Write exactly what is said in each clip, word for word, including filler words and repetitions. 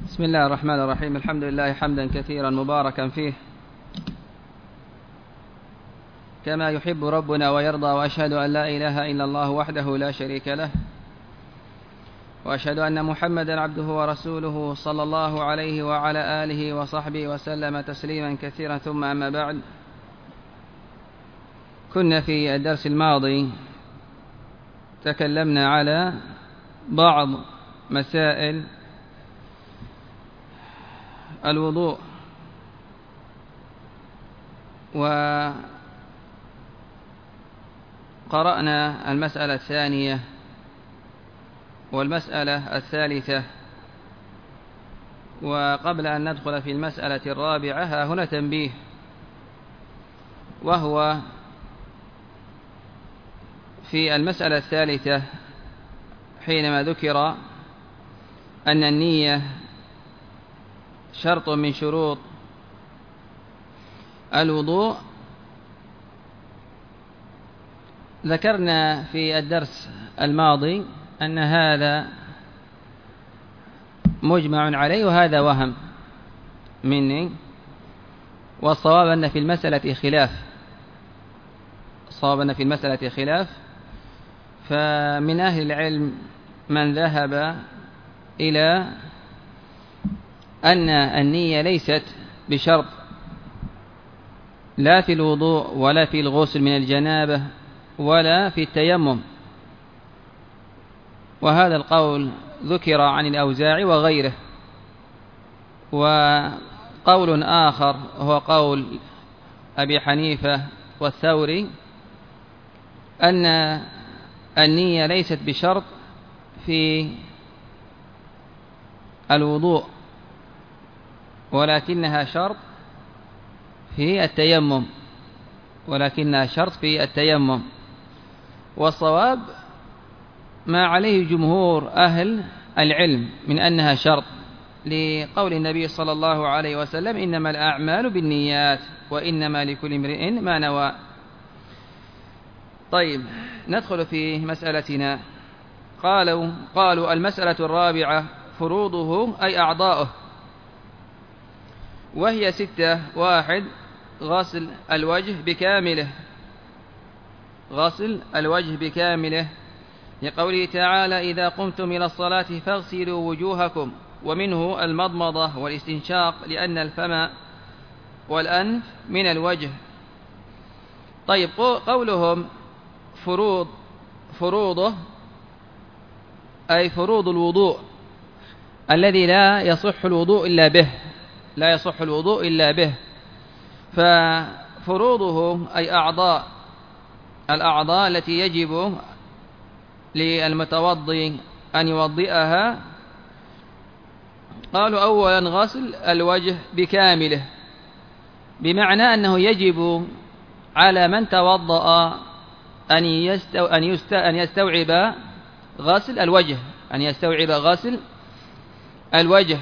بسم الله الرحمن الرحيم. الحمد لله حمدا كثيرا مباركا فيه كما يحب ربنا ويرضى، وأشهد أن لا إله إلا الله وحده لا شريك له، وأشهد أن محمدا عبده ورسوله صلى الله عليه وعلى آله وصحبه وسلم تسليما كثيرا. ثم أما بعد، كنا في الدرس الماضي تكلمنا على بعض مسائل الوضوء، وقرأنا المسألة الثانية والمسألة الثالثة. وقبل أن ندخل في المسألة الرابعة ها هنا تنبيه، وهو في المسألة الثالثة حينما ذكر أن النية شرط من شروط الوضوء، ذكرنا في الدرس الماضي أن هذا مجمع عليه وهذا وهم مني، والصواب أن في المسألة خلاف الصواب أن في المسألة خلاف فمن أهل العلم من ذهب إلى أن النية ليست بشرط لا في الوضوء ولا في الغسل من الجنابة ولا في التيمم، وهذا القول ذكر عن الأوزاعي وغيره. وقول آخر هو قول أبي حنيفة والثوري أن النية ليست بشرط في الوضوء ولكنها شرط في التيمم ولكنها شرط في التيمم والصواب ما عليه جمهور أهل العلم من أنها شرط، لقول النبي صلى الله عليه وسلم: إنما الأعمال بالنيات وإنما لكل امرئ ما نوى. طيب، ندخل في مسألتنا. قالوا قالوا المسألة الرابعة فروضه أي أعضاؤه، وهي ستة: واحد، غسل الوجه بكامله غسل الوجه بكامله لقوله تعالى: إذا قمتم إلى الصلاة فاغسلوا وجوهكم، ومنه المضمضة والاستنشاق لأن الفم والأنف من الوجه. طيب، قولهم فروض فروضه أي فروض الوضوء الذي لا يصح الوضوء إلا به لا يصح الوضوء إلا به ففروضه أي أعضاء الأعضاء التي يجب للمتوضي أن يوضئها. قالوا: أولا غسل الوجه بكامله، بمعنى أنه يجب على من توضأ أن يستو أن يست أن يستوعب غسل الوجه أن يستوعب غسل الوجه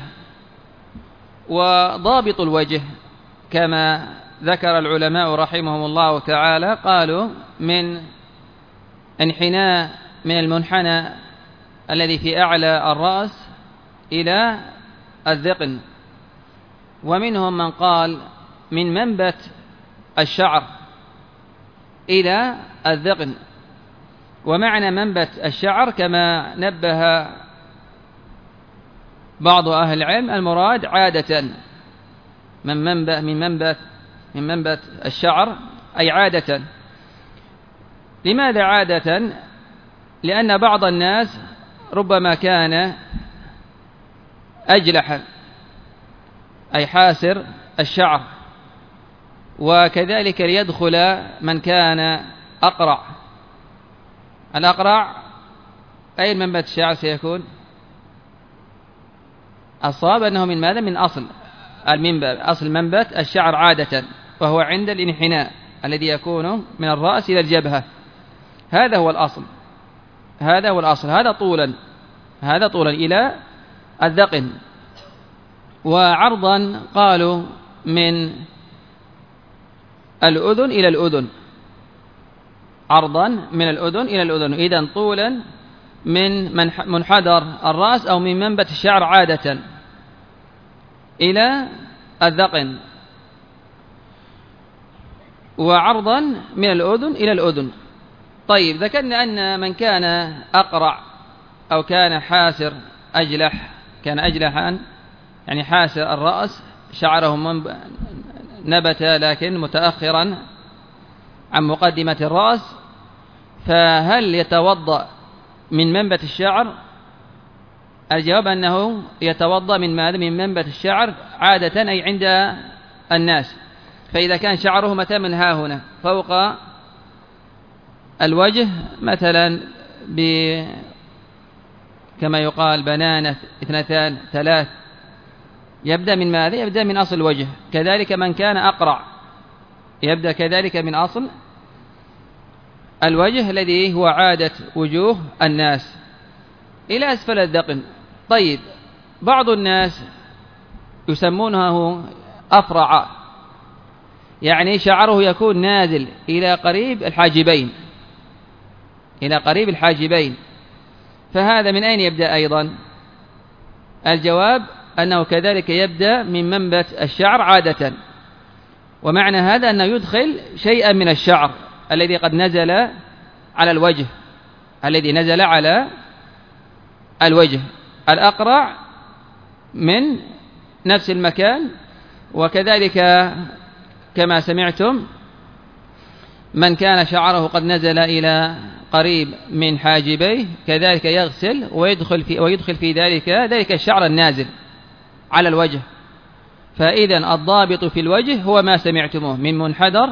وضابط الوجه كما ذكر العلماء رحمهم الله تعالى، قالوا: من انحناء من المنحنى الذي في أعلى الرأس إلى الذقن، ومنهم من قال من منبت الشعر إلى الذقن. ومعنى منبت الشعر كما نبه بعض أهل العلم المراد عادة من منبت من منبت من منبت الشعر أي عادة. لماذا عادة؟ لأن بعض الناس ربما كان أجلح أي حاسر الشعر، وكذلك ليدخل من كان أقرع. الأقرع أي منبت الشعر سيكون؟ الصواب أنه من ماذا؟ من أصل المنبت أصل منبت الشعر عادة، وهو عند الانحناء الذي يكون من الرأس إلى الجبهة. هذا هو الأصل هذا هو الأصل هذا طولا هذا طولا إلى الذقن. وعرضا قالوا من الأذن إلى الأذن عرضا من الأذن إلى الأذن إذن طولا من منحدر الرأس أو من منبت الشعر عادة. إلى الذقن، وعرضا من الأذن إلى الأذن. طيب، ذكرنا أن من كان أقرع أو كان حاسر أجلح، كان أجلحا يعني حاسر الرأس، شعره نبت لكن متأخرا عن مقدمة الرأس، فهل يتوضأ من منبت الشعر؟ الجواب أنه يتوضأ من ماذا؟ من منبت الشعر عادة، أي عند الناس. فإذا كان شعره متى من ها هنا فوق الوجه مثلا ب كما يقال بنانة اثنتان ثلاث، يبدأ من ماذا؟ يبدأ من أصل الوجه. كذلك من كان أقرع يبدأ كذلك من أصل الوجه الذي هو عادة وجوه الناس إلى أسفل الذقن. طيب، بعض الناس يسمونه أفرع، يعني شعره يكون نازل إلى قريب الحاجبين، إلى قريب الحاجبين، فهذا من أين يبدأ أيضا؟ الجواب أنه كذلك يبدأ من منبت الشعر عادة، ومعنى هذا أنه يدخل شيئا من الشعر الذي قد نزل على الوجه، الذي نزل على الوجه. الأقرع من نفس المكان، وكذلك كما سمعتم من كان شعره قد نزل إلى قريب من حاجبيه كذلك يغسل ويدخل في, ويدخل في ذلك ذلك الشعر النازل على الوجه. فإذا الضابط في الوجه هو ما سمعتموه من منحدر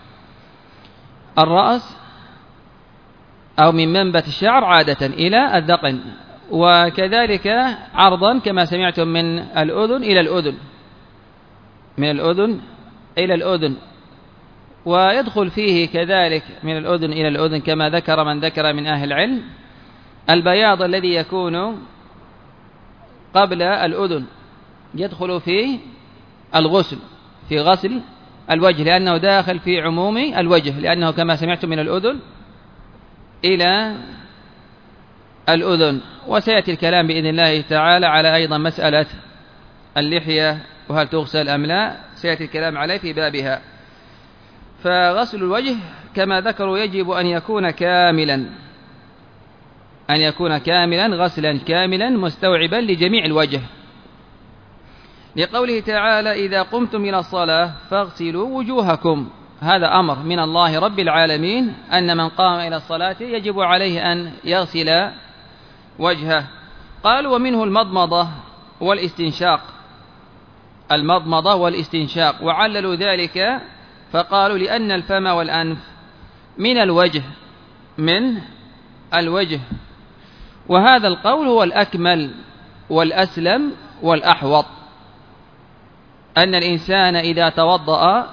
الرأس أو من منبت الشعر عادة إلى الذقن، وكذلك عرضا كما سمعتم من الأذن إلى الأذن، من الأذن إلى الأذن، ويدخل فيه كذلك من الأذن إلى الأذن كما ذكر من ذكر من أهل العلم البياض الذي يكون قبل الأذن، يدخل في الغسل، في غسل الوجه، لأنه داخل في عموم الوجه، لأنه كما سمعتم من الأذن إلى الأذن. وسيأتي الكلام بإذن الله تعالى على أيضا مسألة اللحية وهل تغسل أم لا، سيأتي الكلام عليه في بابها. فغسل الوجه كما ذكروا يجب أن يكون كاملا، أن يكون كاملا غسلا كاملا مستوعبا لجميع الوجه، لقوله تعالى إذا قمتم إلى الصلاة فاغسلوا وجوهكم. هذا أمر من الله رب العالمين أن من قام إلى الصلاة يجب عليه أن يغسل وجهه. قالوا ومنه المضمضة والاستنشاق، المضمضة والاستنشاق، وعللوا ذلك فقالوا لأن الفم والأنف من الوجه، من الوجه. وهذا القول هو الأكمل والأسلم والأحوط، أن الإنسان إذا توضأ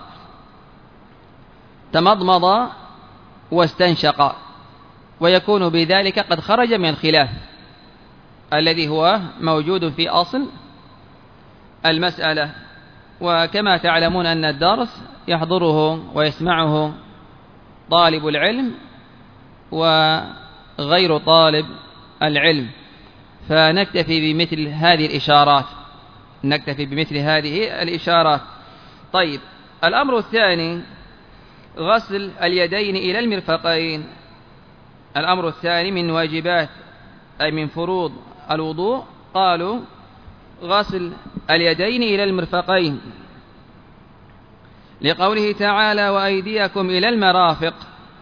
تمضمض واستنشق، ويكون بذلك قد خرج من الخلاف الذي هو موجود في أصل المسألة. وكما تعلمون أن الدرس يحضره ويسمعه طالب العلم وغير طالب العلم، فنكتفي بمثل هذه الإشارات، نكتفي بمثل هذه الإشارات. طيب، الأمر الثاني غسل اليدين إلى المرفقين. الأمر الثاني من واجبات أي من فروض الوضوء، قالوا غسل اليدين إلى المرفقين، لقوله تعالى وأيديكم إلى المرافق.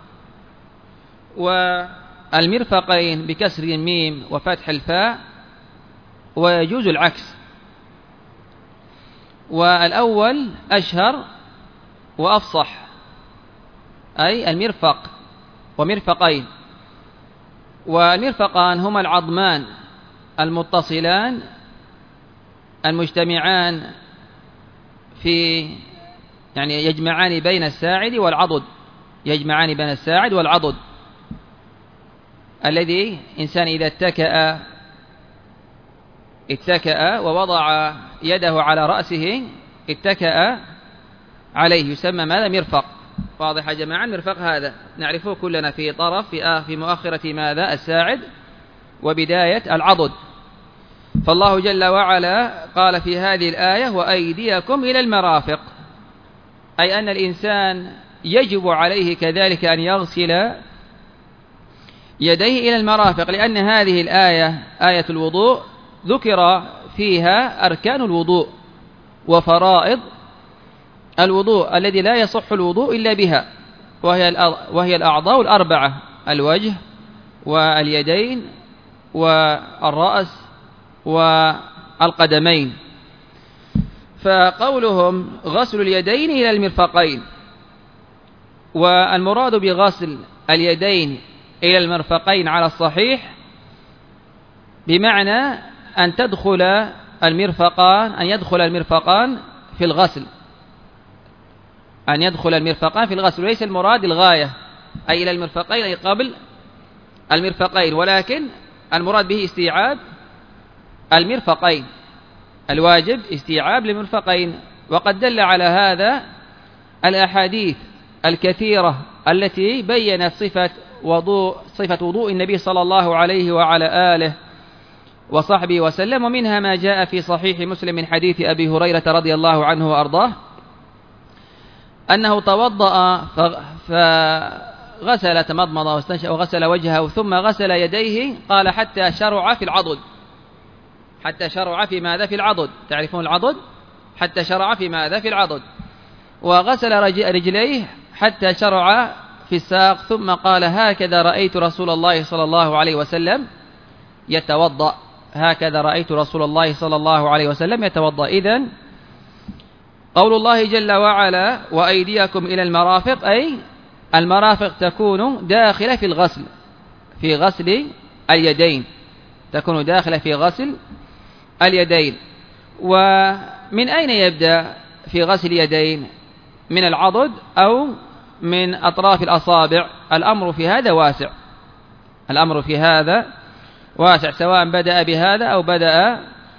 والمرفقين بكسر الميم وفتح الفاء، ويجوز العكس، والأول أشهر وأفصح، أي المرفق ومرفقين. والمرفقان هما العظمان المتصلان المجتمعان في يعني يجمعان بين الساعد والعضد، يجمعان بين الساعد والعضد، الذي إنسان إذا اتكأ اتكأ ووضع يده على رأسه اتكأ عليه يسمى ماذا؟ مرفق. واضح يا جماعة؟ المرفق هذا نعرفه كلنا في طرف في, آه في مؤخرة ماذا؟ الساعد وبداية العضد. فالله جل وعلا قال في هذه الآية وأيديكم إلى المرافق، أي أن الإنسان يجب عليه كذلك أن يغسل يديه إلى المرافق، لأن هذه الآية آية الوضوء ذكر فيها أركان الوضوء وفرائض الوضوء الذي لا يصح الوضوء إلا بها، وهي وهي الأعضاء الأربعة: الوجه واليدين والرأس والقدمين. فقولهم غسل اليدين إلى المرفقين، والمراد بغسل اليدين إلى المرفقين على الصحيح بمعنى أن تدخل المرفقان أن يدخل المرفقان في الغسل أن يدخل المرفقان في الغسل، وليس المراد الغاية أي إلى المرفقين أي قبل المرفقين، ولكن المراد به استيعاب المرفقين، الواجب استيعاب المرفقين. وقد دل على هذا الأحاديث الكثيرة التي بيّنت صفة وضوء صفة وضوء النبي صلى الله عليه وعلى آله وصحبه وسلم، ومنها ما جاء في صحيح مسلم من حديث أبي هريرة رضي الله عنه وأرضاه أنه توضأ فغسل تمضمض واستنشق وغسل وجهه ثم غسل يديه، قال حتى شرع في العضد حتى شرع في ماذا؟ في العضد. تعرفون العضد؟ حتى شرع في ماذا؟ في العضد. وغسل رجليه حتى شرع في الساق، ثم قال هكذا رأيت رسول الله صلى الله عليه وسلم يتوضأ هكذا رأيت رسول الله صلى الله عليه وسلم يتوضأ. إذن قول الله جل وعلا وأيديكم إلى المرافق، أي المرافق تكون داخلة في الغسل في غسل اليدين تكون داخلة في غسل اليدين. ومن أين يبدأ في غسل اليدين؟ من العضد أو من أطراف الأصابع؟ الأمر في هذا واسع الأمر في هذا واسع سواء بدأ بهذا أو بدأ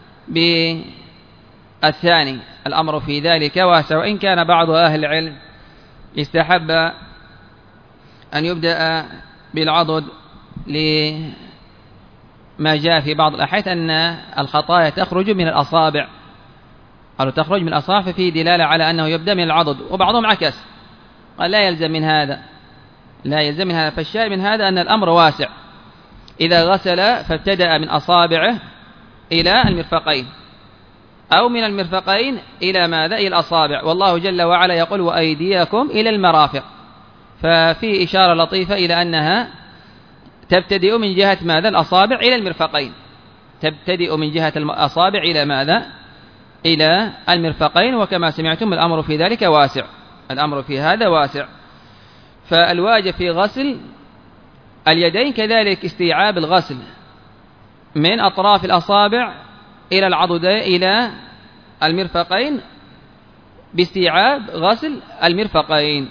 بالثاني، الأمر في ذلك واسع. وإن كان بعض أهل العلم استحب أن يبدأ بالعضد لما جاء في بعض الأحاديث أن الخطايا تخرج من الأصابع أو تخرج من الأصابع، فيه دلالة على أنه يبدأ من العضد. وبعضهم عكس قال لا يلزم من هذا لا يلزم من هذا فالشاهد من هذا أن الأمر واسع، إذا غسل فابتدأ من أصابعه إلى المرفقين أو من المرفقين إلى ماذا؟ إلى الأصابع. والله جل وعلا يقول وأيديكم إلى المرافق، ففي إشارة لطيفة إلى أنها تبتدئ من جهة ماذا؟ الأصابع إلى المرفقين تبتدئ من جهة الأصابع إلى ماذا؟ إلى المرفقين. وكما سمعتم الأمر في ذلك واسع الأمر في هذا واسع. فالواجب في غسل اليدين كذلك استيعاب الغسل من أطراف الأصابع إلى العضدين إلى المرفقين باستيعاب غسل المرفقين.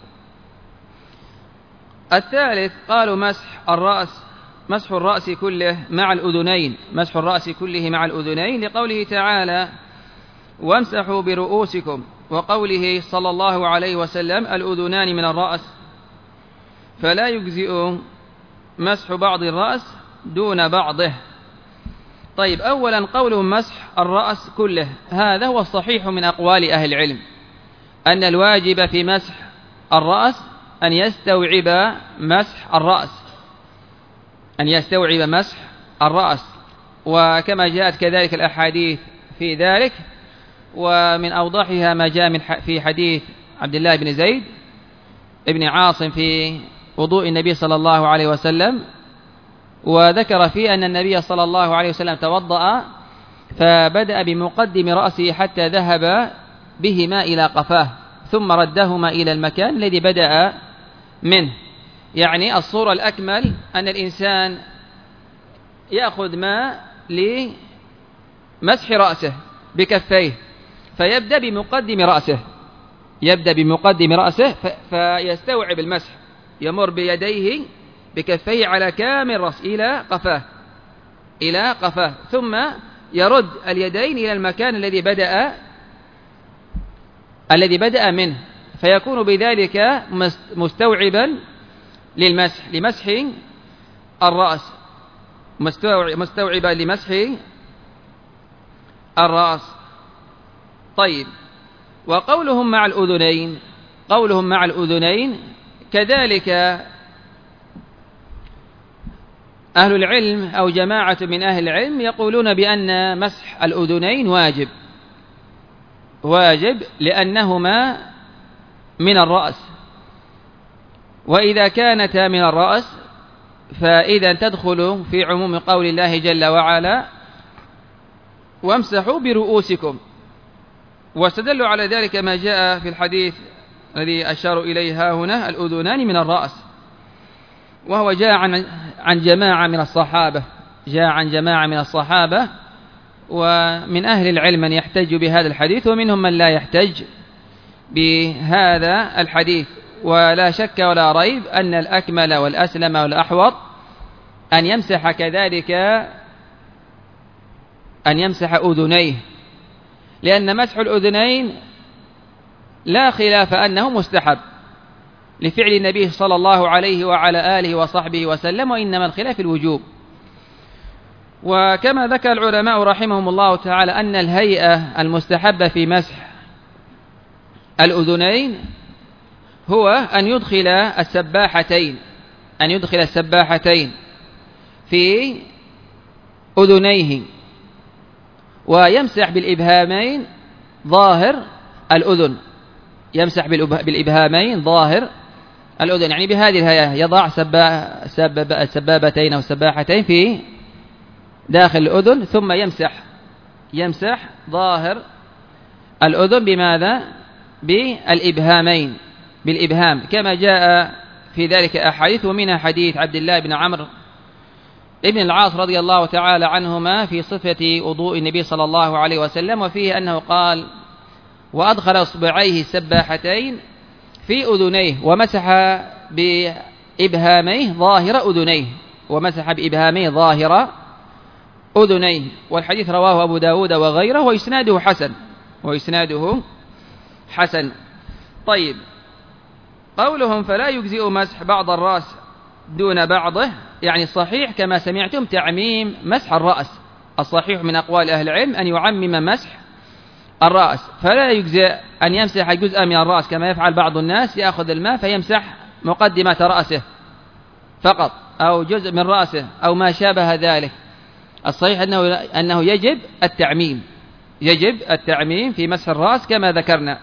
الثالث قالوا مسح الرأس مسح الرأس كله مع الأذنين مسح الرأس كله مع الأذنين لقوله تعالى وامسحوا برؤوسكم، وقوله صلى الله عليه وسلم الأذنان من الرأس، فلا يجزئ مسح بعض الرأس دون بعضه. طيب، أولا قولهم مسح الرأس كله، هذا هو الصحيح من أقوال أهل العلم، أن الواجب في مسح الرأس أن يستوعب مسح الرأس أن يستوعب مسح الرأس وكما جاءت كذلك الأحاديث في ذلك. ومن أوضحها ما جاء من في حديث عبد الله بن زيد ابن عاصم في وضوء النبي صلى الله عليه وسلم، وذكر فيه أن النبي صلى الله عليه وسلم توضأ فبدأ بمقدم رأسه حتى ذهب بهما إلى قفاه ثم ردهما إلى المكان الذي بدأ منه. يعني الصورة الأكمل أن الإنسان يأخذ ماء لمسح رأسه بكفيه، فيبدأ بمقدم رأسه يبدأ بمقدم رأسه فيستوعب المسح، يمر بيديه بكفيه على كامل رأس إلى قفاه إلى قفاه ثم يرد اليدين إلى المكان الذي بدأ الذي بدأ منه، فيكون بذلك مستوعبا للمسح لمسح الرأس مستوعبا لمسح الرأس. طيب، وقولهم مع الأذنين، قولهم مع الأذنين كذلك أهل العلم أو جماعة من أهل العلم يقولون بأن مسح الأذنين واجب، واجب لأنهما من الرأس، وإذا كانتا من الرأس فإذا تدخل في عموم قول الله جل وعلا وامسحوا برؤوسكم. واستدلوا على ذلك ما جاء في الحديث الذي أشار إليها هنا، الأذنان من الرأس، وهو جاء عن عن جماعة من الصحابة، جاء عن جماعة من الصحابة، ومن أهل العلم من يحتج بهذا الحديث ومنهم من لا يحتج بهذا الحديث. ولا شك ولا ريب أن الأكمل والأسلم والأحوط أن يمسح كذلك أن يمسح أذنيه، لأن مسح الأذنين لا خلاف أنه مستحب لفعل النبي صلى الله عليه وعلى آله وصحبه وسلم، وإنما الخلاف الوجوب. وكما ذكر العلماء رحمهم الله تعالى أن الهيئة المستحبة في مسح الأذنين هو أن يدخل السباحتين أن يدخل السباحتين في أذنيه، ويمسح بالإبهامين ظاهر الأذن، يمسح بالإبهامين ظاهر الأذن، يعني بهذه الهيئة يضع السبابتين أو السباحتين في داخل الأذن، ثم يمسح يمسح ظاهر الأذن بماذا؟ بالإبهامين، بالإبهام، كما جاء في ذلك أحاديث، ومنها حديث عبد الله بن عمرو ابن العاص رضي الله تعالى عنهما في صفة وضوء النبي صلى الله عليه وسلم، وفيه أنه قال: وأدخل إصبعيه السباحتين في أذنيه ومسح بإبهاميه ظاهر أذنيه ومسح بإبهاميه ظاهر أذنيه. والحديث رواه أبو داود وغيره، وإسناده حسن وإسناده حسن. طيب، قولهم فلا يجزئ مسح بعض الرأس دون بعضه، يعني صحيح كما سمعتم تعميم مسح الرأس، الصحيح من أقوال أهل العلم أن يعمم مسح الرأس، فلا يجزئ أن يمسح جزءا من الرأس كما يفعل بعض الناس، يأخذ الماء فيمسح مقدمة رأسه فقط أو جزء من رأسه أو ما شابه ذلك. الصحيح أنه, أنه يجب التعميم، يجب التعميم في مسح الرأس كما ذكرنا.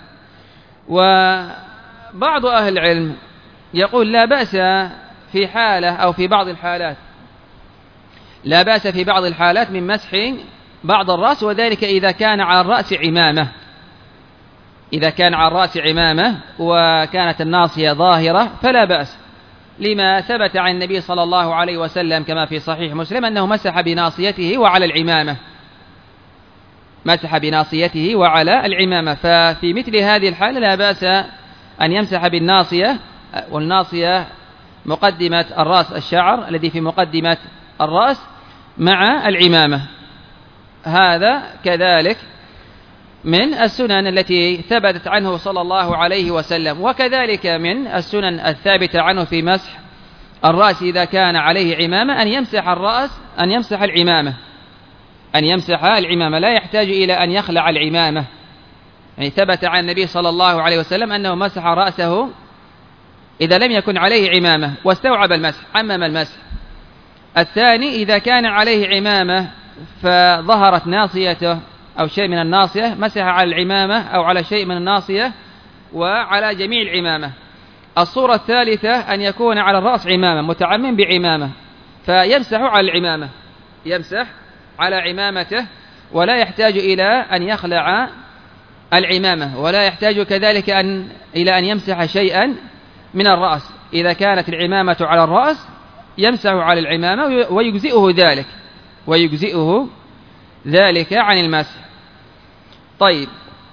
وبعض أهل العلم يقول لا بأس في حالة أو في بعض الحالات، لا بأس في بعض الحالات من مسح بعض الرأس، وذلك إذا كان على الرأس عمامة، إذا كان على الرأس عمامة وكانت الناصية ظاهرة فلا بأس، لما ثبت عن النبي صلى الله عليه وسلم كما في صحيح مسلم أنه مسح بناصيته وعلى العمامة، مسح بناصيته وعلى العمامة. ففي مثل هذه الحالة لا بأس أن يمسح بالناصية، والناصية مقدمة الرأس، الشعر الذي في مقدمة الرأس مع العمامة. هذا كذلك من السنن التي ثبتت عنه صلى الله عليه وسلم، وكذلك من السنن الثابتة عنه في مسح الرأس إذا كان عليه عمامة أن يمسح الرأس، أن يمسح العمامة، أن يمسح العمامة، لا يحتاج إلى أن يخلع العمامة. يعني ثبت عن النبي صلى الله عليه وسلم أنه مسح رأسه إذا لم يكن عليه عمامة واستوعب المسح، عمم المسح. الثاني إذا كان عليه عمامة فظهرت ناصيته أو شيء من الناصية، مسح على العمامة أو على شيء من الناصية وعلى جميع العمامة. الصورة الثالثة أن يكون على الرأس عمامة، متعمم بعمامة، فيمسح على العمامة، يمسح على عمامته ولا يحتاج إلى أن يخلع العمامة، ولا يحتاج كذلك أن إلى أن يمسح شيئا من الرأس. إذا كانت العمامة على الرأس يمسح على العمامة ويجزئه ذلك ويجزئه ذلك عن المسح. طيب،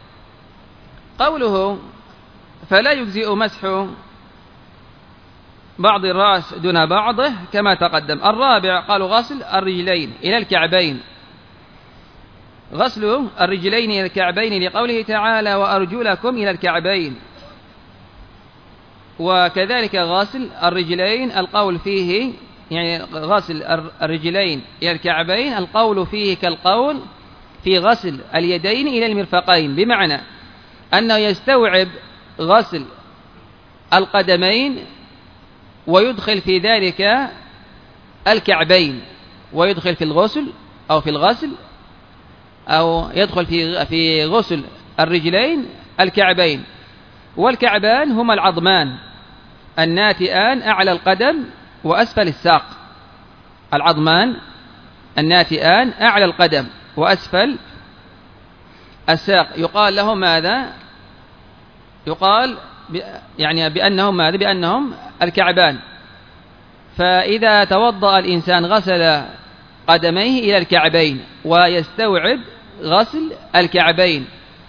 قوله فلا يجزئ مسح بعض الرأس دون بعضه كما تقدم. الرابع قالوا غسل الرجلين إلى الكعبين، غسل الرجلين إلى الكعبين لقوله تعالى وأرجلكم إلى الكعبين، وكذلك غسل الرجلين القول فيه، يعني غسل الرجلين إلى الكعبين القول فيه كالقول في غسل اليدين إلى المرفقين، بمعنى أنه يستوعب غسل القدمين ويدخل في ذلك الكعبين، ويدخل في الغسل أو في الغسل أو يدخل في في غسل الرجلين الكعبين. والكعبان هما العظمان الناتئان أعلى القدم وأسفل الساق. العظمان الناتئان أعلى القدم وأسفل الساق يقال لهم ماذا؟ يقال يعني بأنهم ماذا؟ بأنهم الكعبان. فإذا توضأ الإنسان غسل قدميه إلى الكعبين ويستوعب غسل الكعبين،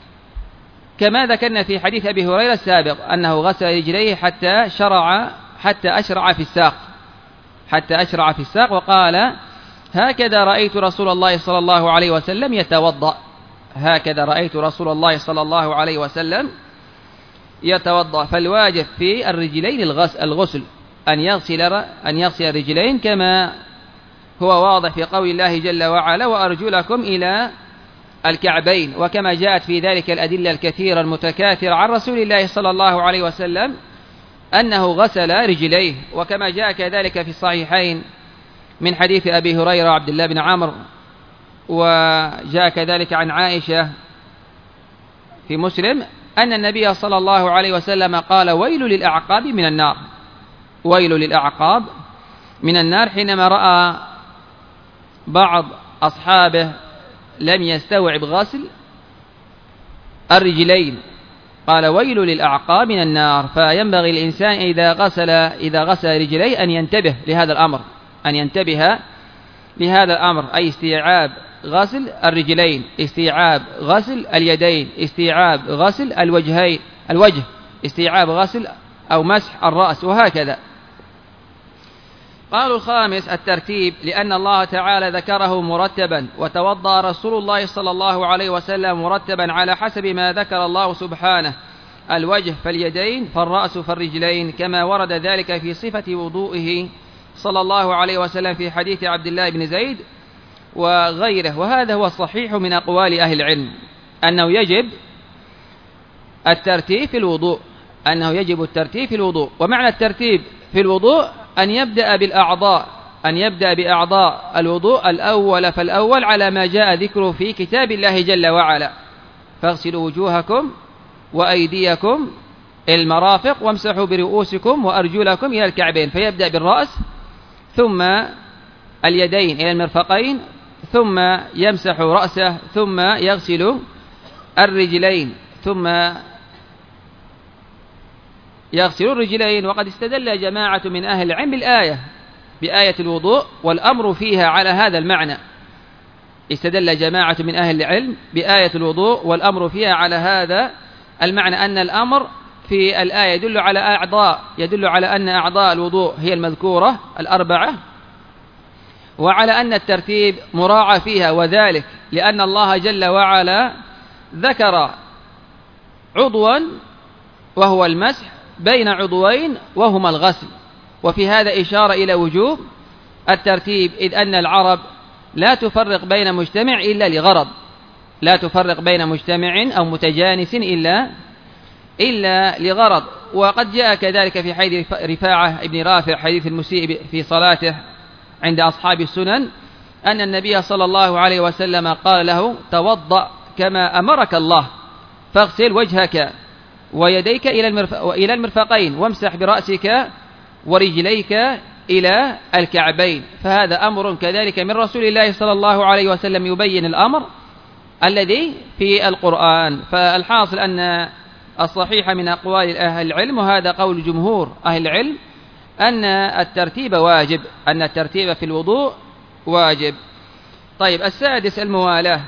كما ذكرنا في حديث أبي هريرة السابق أنه غسل رجليه حتى شرع حتى أشرع في الساق حتى أشرع في الساق وقال: هكذا رأيت رسول الله صلى الله عليه وسلم يتوضأ هكذا رأيت رسول الله صلى الله عليه وسلم يتوضأ. فالواجب في الرجلين الغسل، أن يغسل أن يغسل الرجلين كما هو واضح في قول الله جل وعلا: وأرجلكم إلى الكعبين، وكما جاءت في ذلك الأدلة الكثيرة المتكاثرة عن رسول الله صلى الله عليه وسلم أنه غسل رجليه، وكما جاء كذلك في الصحيحين من حديث أبي هريرة وعبد الله بن عمرو، وجاء كذلك عن عائشة في مسلم أن النبي صلى الله عليه وسلم قال: ويل للأعقاب من النار ويل للأعقاب من النار حينما رأى بعض أصحابه لم يستوعب غسل الرجلين، قال: ويل للأعقاب من النار. فينبغي الإنسان إذا غسل إذا غسل رجليه أن ينتبه لهذا الأمر أن ينتبه لهذا الأمر أي استيعاب غسل الرجلين، استيعاب غسل اليدين، استيعاب غسل الوجهين الوجه استيعاب غسل أو مسح الرأس، وهكذا. قالوا الخامس الترتيب، لأن الله تعالى ذكره مرتبا، وتوضأ رسول الله صلى الله عليه وسلم مرتبا على حسب ما ذكر الله سبحانه: الوجه فاليدين، فالرأس فالرجلين، كما ورد ذلك في صفة وضوئه صلى الله عليه وسلم في حديث عبد الله بن زيد وغيره. وهذا هو الصحيح من أقوال أهل العلم، أنه يجب الترتيب في الوضوء أنه يجب الترتيب في الوضوء. ومعنى الترتيب في الوضوء أن يبدأ بالأعضاء أن يبدأ بأعضاء الوضوء الأول فالأول على ما جاء ذكره في كتاب الله جل وعلا: فاغسلوا وجوهكم وأيديكم المرافق وامسحوا برؤوسكم وأرجلكم إلى الكعبين. فيبدأ بالرأس ثم اليدين إلى المرفقين ثم يمسح رأسه ثم يغسل الرجلين ثم يغسل الرجلين. وقد استدل جماعة من أهل العلم بالآية بآية الوضوء والأمر فيها على هذا المعنى. استدل جماعة من أهل العلم بآية الوضوء والأمر فيها على هذا المعنى، أن الأمر في الآية يدل على أعضاء يدل على أن أعضاء الوضوء هي المذكورة الأربعة، وعلى أن الترتيب مراعى فيها، وذلك لأن الله جل وعلا ذكر عضوا وهو المسح بين عضوين وهما الغسل، وفي هذا إشارة إلى وجوب الترتيب، إذ أن العرب لا تفرق بين مجتمع إلا لغرض لا تفرق بين مجتمع أو متجانس إلا إلا لغرض. وقد جاء كذلك في حديث رفاعة ابن رافع حديث المسيء في صلاته عند أصحاب السنن أن النبي صلى الله عليه وسلم قال له: توضأ كما أمرك الله، فاغسل وجهك ويديك إلى المرفقين وامسح برأسك ورجليك إلى الكعبين. فهذا أمر كذلك من رسول الله صلى الله عليه وسلم يبين الأمر الذي في القرآن. فالحاصل أن الصحيح من أقوال أهل العلم، وهذا قول جمهور أهل العلم، أن الترتيب واجب أن الترتيب في الوضوء واجب. طيب، السادس الموالاة،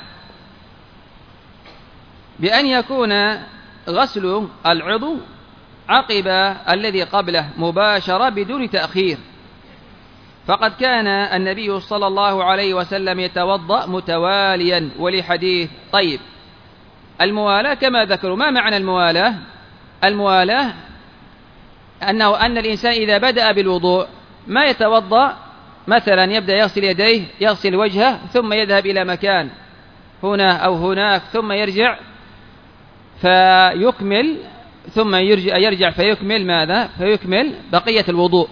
بأن يكون غسل العضو عقب الذي قبله مباشرة بدون تأخير، فقد كان النبي صلى الله عليه وسلم يتوضأ متواليا ولحديث. طيب، الموالاة كما ذكروا، ما معنى الموالاة؟ الموالاة أنه أن الإنسان إذا بدأ بالوضوء ما يتوضأ مثلا يبدأ يغسل يديه يغسل وجهه ثم يذهب إلى مكان هنا أو هناك ثم يرجع فيكمل ثم يرجع, يرجع فيكمل ماذا؟ فيكمل بقية الوضوء.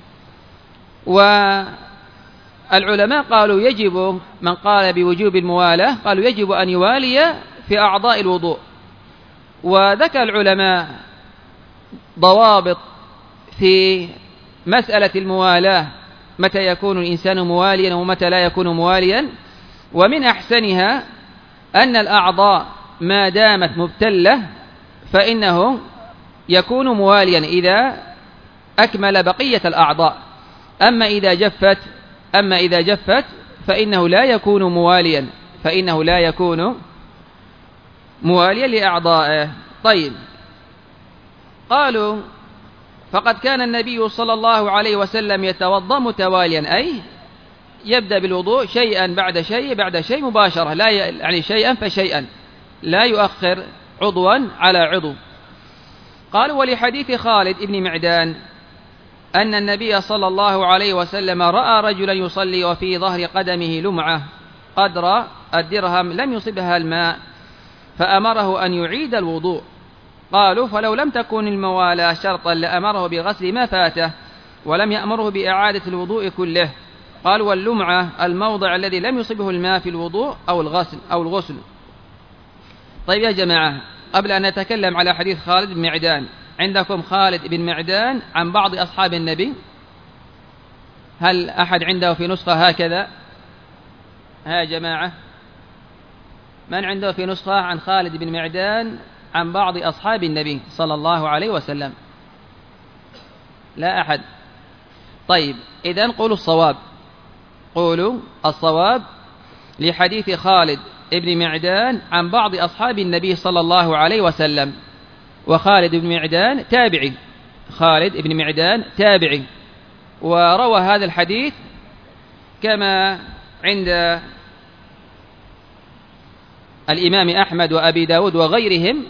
والعلماء قالوا يجب، من قال بوجوب الموالاة قالوا يجب أن يوالي في أعضاء الوضوء. وذكر العلماء ضوابط في مسألة الموالاة، متى يكون الإنسان مواليا ومتى لا يكون مواليا. ومن أحسنها أن الأعضاء ما دامت مبتلة فإنه يكون مواليا إذا أكمل بقية الأعضاء. أما إذا جفت أما إذا جفت فإنه لا يكون مواليا فإنه لا يكون مواليا لأعضائه. طيب، قالوا فقد كان النبي صلى الله عليه وسلم يتوضأ متواليا، أي يبدأ بالوضوء شيئا بعد شيء بعد شيء مباشرة، لا يعني شيئا فشيئا، لا يؤخر عضوا على عضو. قالوا ولحديث خالد بن معدان أن النبي صلى الله عليه وسلم رأى رجلا يصلي وفي ظهر قدمه لمعة قدر الدرهم لم يصبها الماء فأمره أن يعيد الوضوء. قالوا فلو لم تكن الموالاة شرطا لأمره بغسل ما فاته ولم يأمره بإعادة الوضوء كله. قالوا واللمعة الموضع الذي لم يصبه الماء في الوضوء أو الغسل أو الغسل. طيب يا جماعة، قبل أن نتكلم على حديث خالد بن معدان، عندكم خالد بن معدان عن بعض أصحاب النبي؟ هل أحد عنده في نسخة هكذا؟ ها يا جماعة، من عنده في نسخة عن خالد بن معدان عن بعض أصحاب النبي صلى الله عليه وسلم؟ لا أحد. طيب، إذن قولوا الصواب، قولوا الصواب لحديث خالد ابن معدان عن بعض أصحاب النبي صلى الله عليه وسلم. وخالد بن معدان تابعي، خالد بن معدان تابعي، وروى هذا الحديث كما عند الإمام أحمد وأبي داود وغيرهم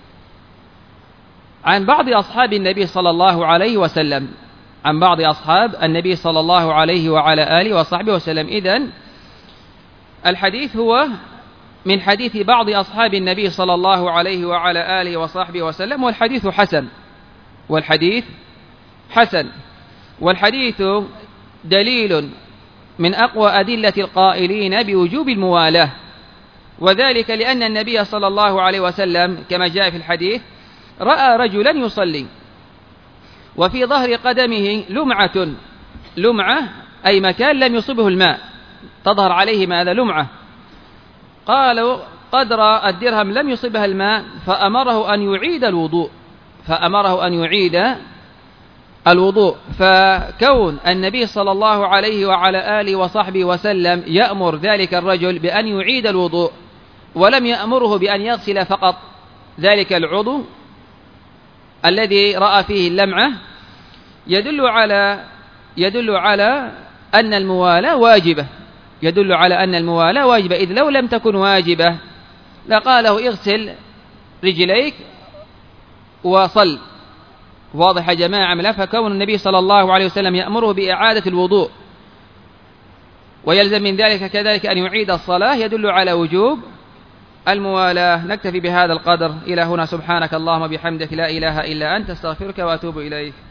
عن بعض أصحاب النبي صلى الله عليه وسلم، عن بعض أصحاب النبي صلى الله عليه وعلى آله وصحبه وسلم. إذن الحديث هو من حديث بعض أصحاب النبي صلى الله عليه وعلى آله وصحبه وسلم، والحديث حسن، والحديث حسن والحديث دليل من أقوى أدلة القائلين بوجوب الموالاة، وذلك لأن النبي صلى الله عليه وسلم كما جاء في الحديث رأى رجلا يصلي وفي ظهر قدمه لمعة، لمعة أي مكان لم يصبه الماء، تظهر عليه ماذا؟ لمعة. قالوا قدر الدرهم لم يصبها الماء فأمره أن يعيد الوضوء، فأمره أن يعيد الوضوء. فكون النبي صلى الله عليه وعلى آله وصحبه وسلم يأمر ذلك الرجل بأن يعيد الوضوء ولم يأمره بأن يغسل فقط ذلك العضو الذي رأى فيه اللمعة يدل على يدل على أن الموالاة واجبة، يدل على أن الموالاة واجبة، إذ لو لم تكن واجبة لقاله اغسل رجليك وصل. واضح يا جماعة ملا؟ فكون النبي صلى الله عليه وسلم يأمره بإعادة الوضوء ويلزم من ذلك كذلك أن يعيد الصلاة يدل على وجوب الموالاة. نكتفي بهذا القدر إلى هنا. سبحانك اللهم بحمدك لا إله إلا أنت، استغفرك وأتوب إليك.